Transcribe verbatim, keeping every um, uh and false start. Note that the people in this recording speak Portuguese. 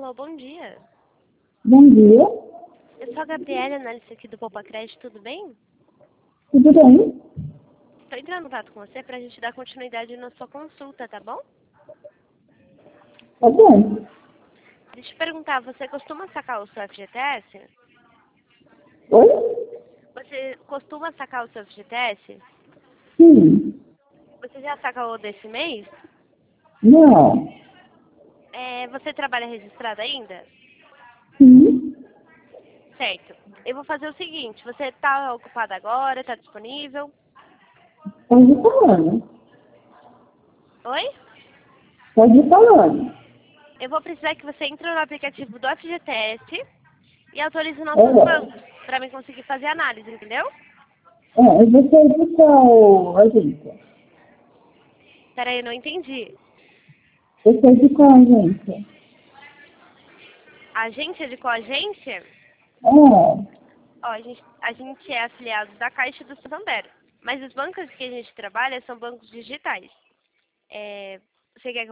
Alô, bom dia. Bom dia, Eu sou a Gabriela, analista aqui do Poupa Crédito, tudo bem? tudo bem? Estou entrando em contato com você para a gente dar continuidade na sua consulta, tá bom? Tá bom. Deixa eu perguntar, você costuma sacar o seu F G T S? Oi? Você costuma sacar o seu F G T S? Sim. Você já sacou desse mês? Não. É, você trabalha registrado ainda? Sim. Certo. Eu vou fazer o seguinte, você está ocupado agora, está disponível? Pode ir falando. Oi? Pode ir falando. Eu vou precisar que você entre no aplicativo do F G T S e autorize nossos É, bancos para mim conseguir fazer análise, entendeu? é, você é de qual agência? Peraí, eu não entendi. Você é de qual agência? Agência de qual agência? É, Ó, a gente, a gente é afiliado da Caixa e do Santander. Mas os bancos que a gente trabalha são bancos digitais. É, você quer